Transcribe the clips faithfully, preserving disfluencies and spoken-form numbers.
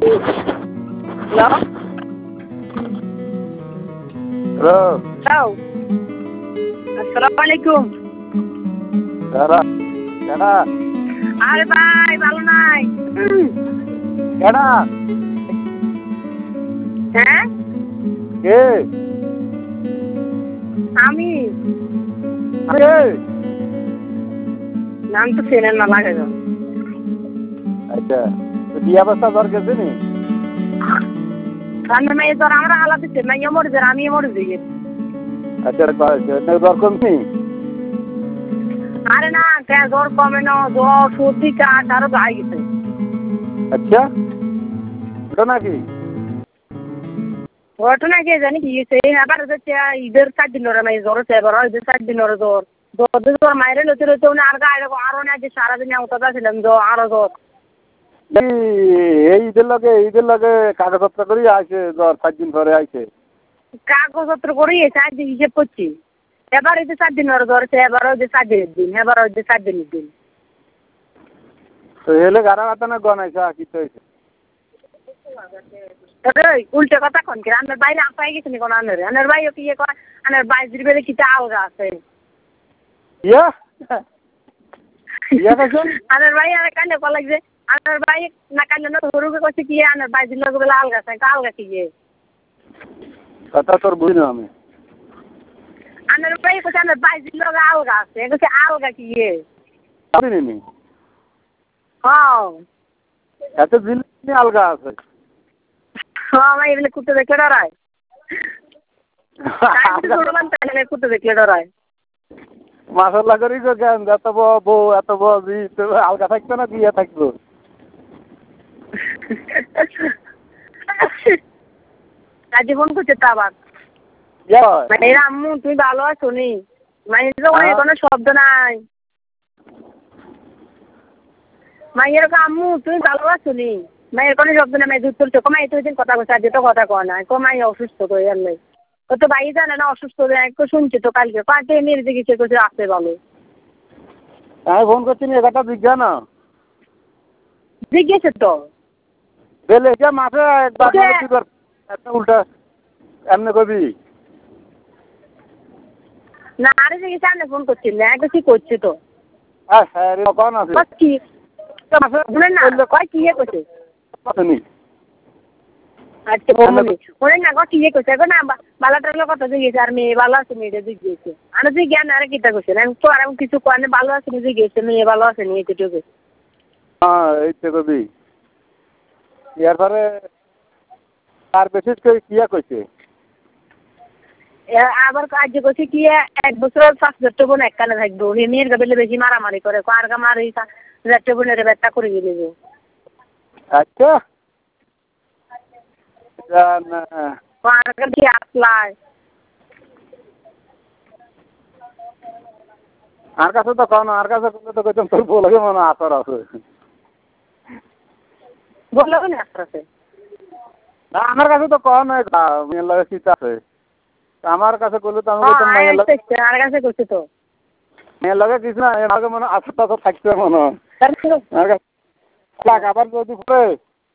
Hello hello hello আসসালামু আলাইকুম। কারা কারা আরে ভাই ভালো নাই? কারা হ্যাঁ কে আমি কে নাম তো চেনেন না লাগে না। আচ্ছা তো বিয়া বস্তা দর গেছে নি রান্না মেয়ে তোর আমরা হালা দিচ্ছে মাইয়া মরে যার আমি মরে যাই। আচ্ছা দর কমনি আরে না কে জ্বর কমে না, জ্বর সর্দি কাঠ আরো গায়ে গেছে। আচ্ছা ওটা নাকি ঘটনা কে জানি কি গেছে এবার হচ্ছে ঈদের চার দিন ওরা মাই জ্বর হচ্ছে এবার ঈদের চার দিন ওরা জ্বর জ্বর জ্বর মায়ের লতে লতে উনি আর গায়ে আরো না যে সারাদিন আওতা ছিলাম জ্বর আরো জ্বর। এই ঈদের লগে ঈদের লগে কাগজপত্র করি আইছে জ্বর চার দিন পরে আইছে কাগজপত্র করি চার দিন হিসেব করছি এবার ঈদের চার দিন ওরা জ্বর হচ্ছে এবার ঈদের চার দিনের দিন এবার ঈদের চার দিনের দিন। তো এলে গারা মাথা না গনাইছে কি তো হয়েছে উল্টে কথা কোন কি আনের বাইরে আপাই গেছে নি কোন আনের আনের ভাই কি ইয়ে কয় আনের বাইরের বেলে কি আলগা আছে ইয়া ইয়া কাছেন আনের ভাই আর কানে কল লাগছে আনের ভাই না কানে না গরুকে কইছে কি আনের বাইরের লোক বেলা আলগা আছে আলগা কি ইয়ে কথা তোর বুঝি না আমি আনের ভাই কইছে আনের বাইরের লোক আলগা আছে কইছে আলগা কি ইয়ে আমি নি হ্যাঁ এত দিন আলগা আছে হ্যাঁ ভাই এগুলো কুত্তে দেখলে ডরায় কুত্তে দেখলে ডরায় মাসাল্লাহ করি গো জ্ঞান এত বউ এত বউ আলগা থাকতো না দিয়ে থাকবো কাজে ফোন করছে তো আবার মানে আম্মু তুমি ভালো আছো নি মানে কোনো শব্দ নাই মাইয়ের আম্মু তুমি ভালো আছো নি মায়ের কোনো শব্দ নাই মাই দুধ তুলছো কমাই তো দিন কথা বলছে আজ তো কথা কয় না কমাই অসুস্থ তো এর নাই ও তো ভাই জানে না অসুস্থ একটু শুনছি তো কালকে পাঁচে মেরে দিকে সে কিছু আসতে ভালো আমি ফোন করছি না এটা বিজ্ঞান জিজ্ঞেস তো বেলে এটা মাঠে একবার উল্টা এমনি কবি না আরে যে সামনে ফোন করছি না একটু কি করছি তো হ্যাঁ কন আছে কি না কয় কি ইয়ে করছে আচ্ছা বলুন ওরে না কি ইয়ে করছে না বালাটার লোক কথা জিজ্ঞেস আর মেয়ে ভালো আছে মেয়েটা জিজ্ঞেস আমি তুই জ্ঞান আর কিটা করছে আমি তো আর কিছু কয় ভালো আছে নি জিজ্ঞেস মেয়ে ভালো আছে নি এটুকু হ্যাঁ এই তো কবি এরপরে তার বেশি কিয়া কইছে আবার কাজ করছে কি এক বছর সাত বোন এক কানে থাকবো মেয়ের গাবেলে বেশি মারামারি করে আর গা মারি চারটে বোনের ব্যাখ্যা করে দিয়ে দেবো আচ্ছা কি আসলাই আর কাছে তো কন আর কাছে তো কইতাম তোর বলগে মনে আতর আছে বললো না আছে না আমার কাছে তো কন মেয়ের লাগে শীত আছে আমার কাছে করলে তো আমি বলতাম মেয়ের লাগে আর কাছে করছি তো মেয়ের লাগে কিছু না এর আগে মনে আতর টাতর থাকছে মনে আর কাছে আবার যদি পড়ে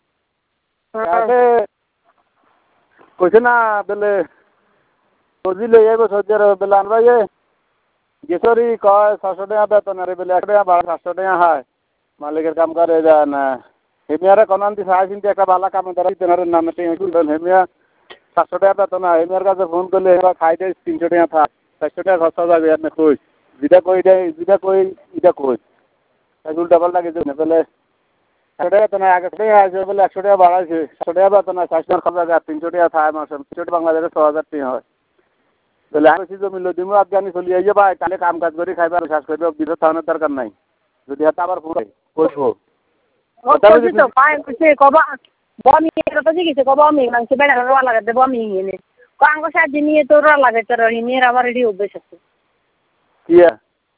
কইছে না বেলে সবজি লই যাইব সবজি বেলে আনবা যে গেছরি কয় ছশো টাকা বেতন আরে বেলে এক টাকা বারো সাতশো টাকা হয় মালিকের কাম করে যায় না হেমিয়ারে কনান্তি সাড়ে তিনটে একটা বালা কাম ধরা তেনারের নামে হেমিয়া সাতশো টাকা বেতন হয় হেমিয়ার কাছে ফোন করলে এবার খাই দেয় তিনশো টাকা থাক চারশো টাকা খরচা যাবে আর না কই যেটা কই দেয় যেটা কই এটা কই উল্টা পাল্টা কিছু না বেলে একশো টাকা বেতন আগে টাকা আছে বলে একশো টাকা বাড়াইছে একশো টাকা বেতন হয় চারশো টাকা খরচা যায় তিনশো টাকা থাকে মাসে তিনশো টাকা বাংলাদেশে ছ হাজার টাকা হয় বলে আমি বেশি জমি লো দিমু আফগানি চলি আইয়ে ভাই তাহলে কাম কাজ করে খাইবার শেষ করবে বিরত থাকানোর দরকার নাই যদি হাতে আবার পুরো করবো কবা বমি কথা জিজ্ঞেস কবা আমি মাংস বেড়া রোয়া লাগাতে বমি এনে কাঙ্গ সাজি নিয়ে তো রোয়া লাগাতে রহি নিয়ে আবার রেডি অভ্যেস আছে ইয়া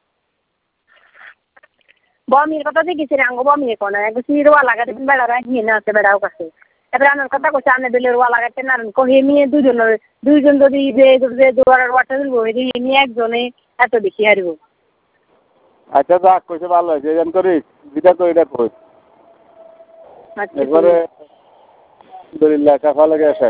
বমির কথা জিজ্ঞেস রে আঙ্গ বমি কোনা এক রোয়া লাগাতে বেড়া রাহি না আছে বেড়াও কাছে এবার আমার কথা কইছে আনে বেলে রোয়া লাগাতে না কহি নিয়ে দুজনের দুইজন যদি যে যে দুয়ারের ওয়াটার দিব এই নিয়ে একজনে এত বেশি হারিব আচ্ছা যাক কইছে ভালো হয়েছে এজন করি যেটা কই এটা কই একবারে আলহামদুলিল্লাহ কাফালে গেছে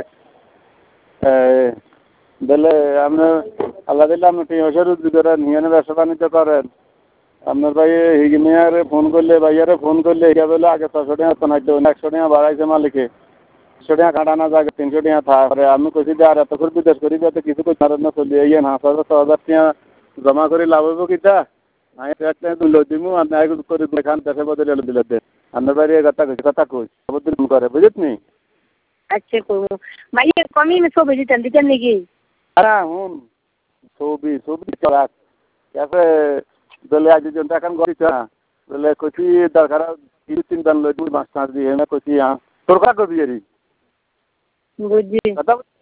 বলে আপনার আল্লাহ দিল্লা আপনি টিঁসের উদ্যোগেরা নিয়ে ব্যবসা বাণিজ্য করেন আপনার ভাই হিগিনিয়ারে ফোন করলে ভাইয়ারে ফোন করলে এটা বলে আগে ছশো টাকা তো নাইতো একশো টাকা বাড়াইছে মালিকে একশো টাকা কাটানো যায় তিনশো টাকা থাকে আমি কইছি যে আর এত করে বিদেশ করি যাতে কিছু করতে পারেন না চলি এই হাঁস হাজার ছ হাজার টাকা জমা করে লাভ হইব কিটা আমি একটা তুলে দিমু আপনি আগে করে দেখান দেশে বদলে দিলে দে আপনার বাইরে কথা কইছি কথা কই সবদিন করে বুঝিস নি আচ্ছা করবো ভাইয়া কমই ছবি দিতেন দিতেন নাকি হ্যাঁ হুন ছবি ছবি করা ক্যাফে বলে আজ জন এখন গড়িতে বলে কইছি দরকার তিন তিন দান লই মাছ টাছ দিয়ে না কইছি হ্যাঁ তোর কথা কবি এরি বুঝছি কথা